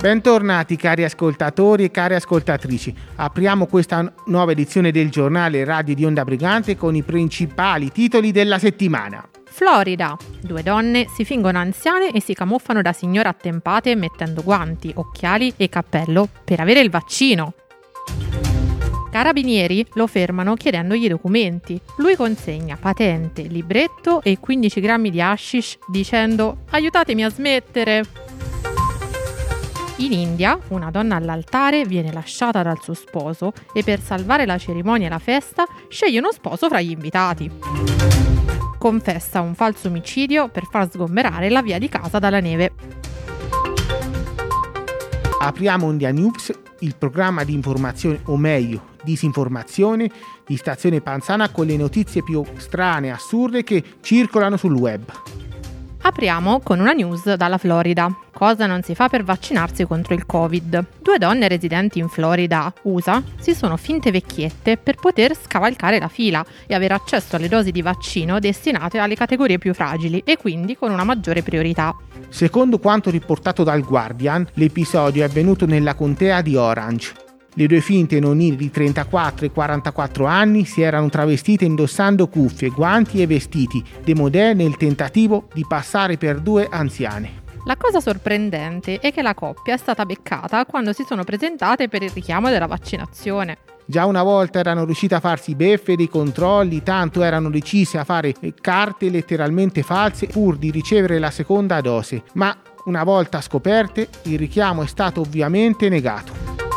Bentornati cari ascoltatori e care ascoltatrici. Apriamo questa nuova edizione del giornale Radio di Onda Brigante con i principali titoli della settimana. Florida. 2 donne si fingono anziane e si camuffano da signore attempate mettendo guanti, occhiali e cappello per avere il vaccino. Carabinieri lo fermano chiedendogli i documenti. Lui consegna patente, libretto e 15 grammi di hashish dicendo «Aiutatemi a smettere!». In India, una donna all'altare viene lasciata dal suo sposo e per salvare la cerimonia e la festa sceglie uno sposo fra gli invitati. Confessa un falso omicidio per far sgomberare la via di casa dalla neve. Apriamo India News, il programma di informazione, o meglio, disinformazione di Stazione Panzana con le notizie più strane e assurde che circolano sul web. Apriamo con una news dalla Florida. Cosa non si fa per vaccinarsi contro il Covid? 2 donne residenti in Florida, USA, si sono finte vecchiette per poter scavalcare la fila e avere accesso alle dosi di vaccino destinate alle categorie più fragili e quindi con una maggiore priorità. Secondo quanto riportato dal Guardian, l'episodio è avvenuto nella contea di Orange. Le 2 finte nonnine di 34 e 44 anni si erano travestite indossando cuffie, guanti e vestiti démodé nel tentativo di passare per 2 anziane. La cosa sorprendente è che la coppia è stata beccata quando si sono presentate per il richiamo della vaccinazione. Già una volta erano riuscite a farsi beffe dei controlli, tanto erano decise a fare carte letteralmente false pur di ricevere la seconda dose, ma una volta scoperte il richiamo è stato ovviamente negato.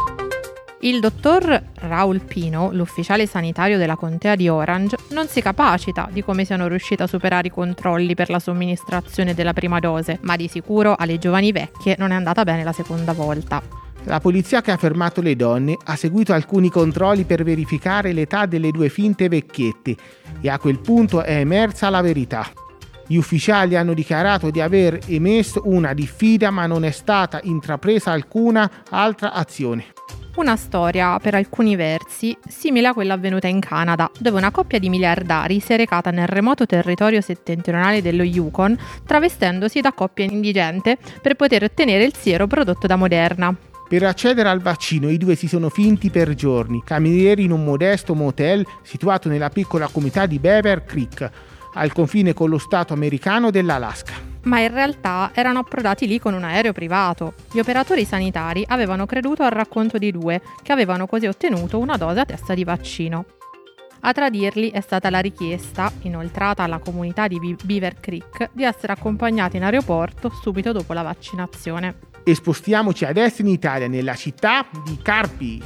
Il dottor Raul Pino, l'ufficiale sanitario della contea di Orange, non si capacita di come siano riusciti a superare i controlli per la somministrazione della prima dose, ma di sicuro alle giovani vecchie non è andata bene la seconda volta. La polizia che ha fermato le donne ha seguito alcuni controlli per verificare l'età delle 2 finte vecchiette e a quel punto è emersa la verità. Gli ufficiali hanno dichiarato di aver emesso una diffida ma non è stata intrapresa alcuna altra azione. Una storia, per alcuni versi, simile a quella avvenuta in Canada, dove una coppia di miliardari si è recata nel remoto territorio settentrionale dello Yukon, travestendosi da coppia indigente per poter ottenere il siero prodotto da Moderna. Per accedere al vaccino i 2 si sono finti per giorni, camerieri in un modesto motel situato nella piccola comunità di Beaver Creek, al confine con lo stato americano dell'Alaska. Ma in realtà erano approdati lì con un aereo privato. Gli operatori sanitari avevano creduto al racconto di 2, che avevano così ottenuto una dose a testa di vaccino. A tradirli è stata la richiesta, inoltrata alla comunità di Beaver Creek, di essere accompagnati in aeroporto subito dopo la vaccinazione. E spostiamoci adesso in Italia, nella città di Carpi.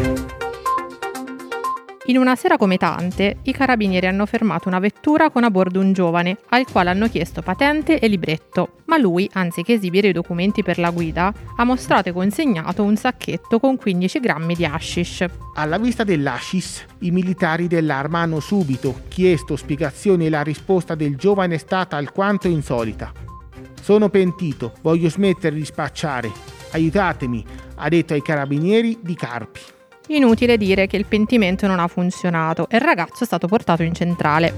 In una sera come tante, i carabinieri hanno fermato una vettura con a bordo un giovane, al quale hanno chiesto patente e libretto, ma lui, anziché esibire i documenti per la guida, ha mostrato e consegnato un sacchetto con 15 grammi di hashish. Alla vista dell'hashish, i militari dell'arma hanno subito chiesto spiegazioni e la risposta del giovane è stata alquanto insolita. «Sono pentito, voglio smettere di spacciare, aiutatemi», ha detto ai carabinieri di Carpi. Inutile dire che il pentimento non ha funzionato e il ragazzo è stato portato in centrale.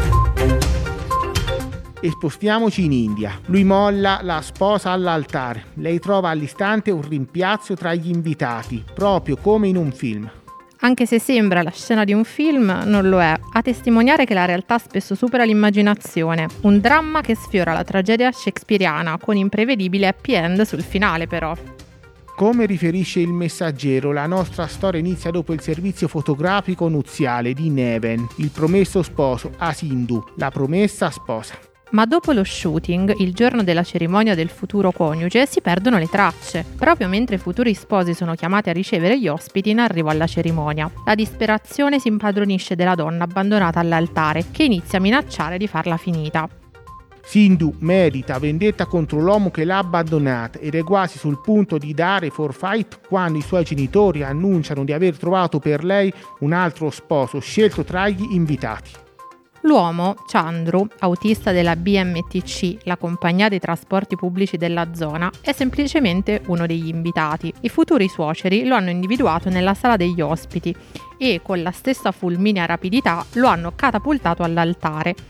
E spostiamoci in India. Lui molla la sposa all'altare. Lei trova all'istante un rimpiazzo tra gli invitati, proprio come in un film. Anche se sembra la scena di un film, non lo è. A testimoniare che la realtà spesso supera l'immaginazione. Un dramma che sfiora la tragedia shakespeariana, con imprevedibile happy end sul finale però. Come riferisce il Messaggero, la nostra storia inizia dopo il servizio fotografico nuziale di Neven, il promesso sposo, a Sindhu, la promessa sposa. Ma dopo lo shooting, il giorno della cerimonia del futuro coniuge, si perdono le tracce, proprio mentre i futuri sposi sono chiamati a ricevere gli ospiti in arrivo alla cerimonia. La disperazione si impadronisce della donna abbandonata all'altare, che inizia a minacciare di farla finita. Sindhu medita vendetta contro l'uomo che l'ha abbandonata ed è quasi sul punto di dare forfait quando i suoi genitori annunciano di aver trovato per lei un altro sposo scelto tra gli invitati. L'uomo, Chandru, autista della BMTC, la compagnia dei trasporti pubblici della zona, è semplicemente uno degli invitati. I futuri suoceri lo hanno individuato nella sala degli ospiti e, con la stessa fulminea rapidità, lo hanno catapultato all'altare.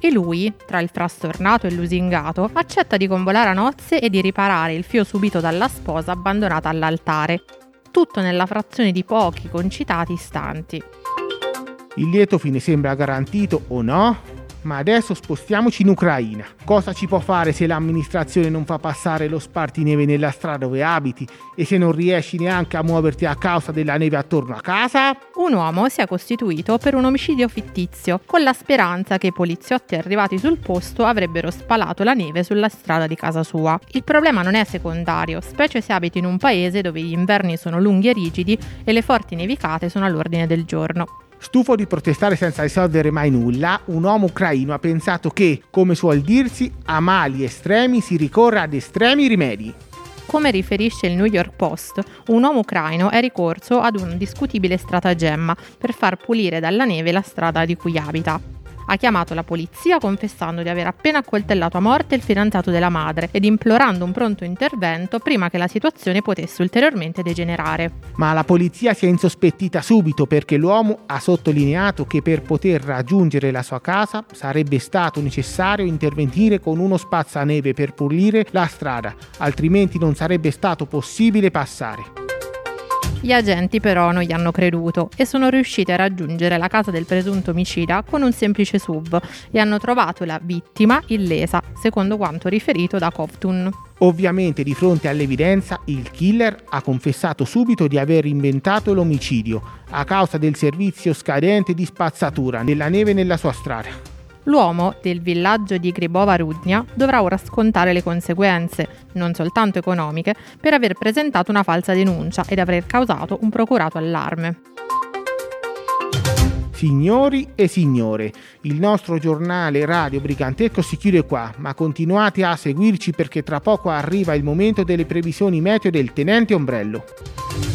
e lui, tra il frastornato e lusingato, accetta di convolare a nozze e di riparare il fio subito dalla sposa abbandonata all'altare. Tutto nella frazione di pochi concitati istanti. Il lieto fine sembra garantito o no? Ma adesso spostiamoci in Ucraina. Cosa ci può fare se l'amministrazione non fa passare lo spartineve nella strada dove abiti e se non riesci neanche a muoverti a causa della neve attorno a casa? Un uomo si è costituito per un omicidio fittizio, con la speranza che i poliziotti arrivati sul posto avrebbero spalato la neve sulla strada di casa sua. Il problema non è secondario, specie se abiti in un paese dove gli inverni sono lunghi e rigidi e le forti nevicate sono all'ordine del giorno. Stufo di protestare senza risolvere mai nulla, un uomo ucraino ha pensato che, come suol dirsi, a mali estremi si ricorre ad estremi rimedi. Come riferisce il New York Post, un uomo ucraino è ricorso ad un discutibile stratagemma per far pulire dalla neve la strada di cui abita. Ha chiamato la polizia confessando di aver appena accoltellato a morte il fidanzato della madre ed implorando un pronto intervento prima che la situazione potesse ulteriormente degenerare. Ma la polizia si è insospettita subito perché l'uomo ha sottolineato che per poter raggiungere la sua casa sarebbe stato necessario intervenire con uno spazzaneve per pulire la strada, altrimenti non sarebbe stato possibile passare. Gli agenti però non gli hanno creduto e sono riusciti a raggiungere la casa del presunto omicida con un semplice SUV e hanno trovato la vittima illesa, secondo quanto riferito da Kovtun. Ovviamente di fronte all'evidenza il killer ha confessato subito di aver inventato l'omicidio a causa del servizio scadente di spazzatura nella neve nella sua strada. L'uomo del villaggio di Gribova Rudnia dovrà ora scontare le conseguenze, non soltanto economiche, per aver presentato una falsa denuncia ed aver causato un procurato allarme. Signori e signore, il nostro giornale Radio Brigantesco si chiude qua, ma continuate a seguirci perché tra poco arriva il momento delle previsioni meteo del Tenente Ombrello.